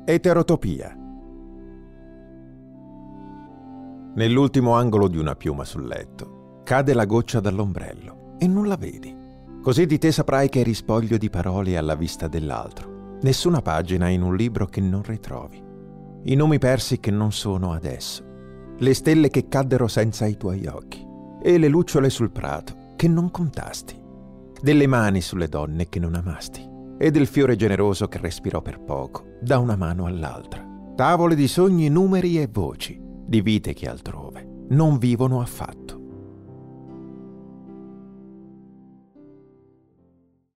Eterotopia. Nell'ultimo angolo di una piuma sul letto cade la goccia dall'ombrello e non la vedi. Così di te saprai che eri spoglio di parole alla vista dell'altro. Nessuna pagina in un libro che non ritrovi. I nomi persi che non sono adesso. Le stelle che caddero senza i tuoi occhi. E le lucciole sul prato che non contasti. Delle mani sulle donne che non amasti. E del fiore generoso che respirò per poco, da una mano all'altra. Tavole di sogni, numeri e voci, di vite che altrove non vivono affatto.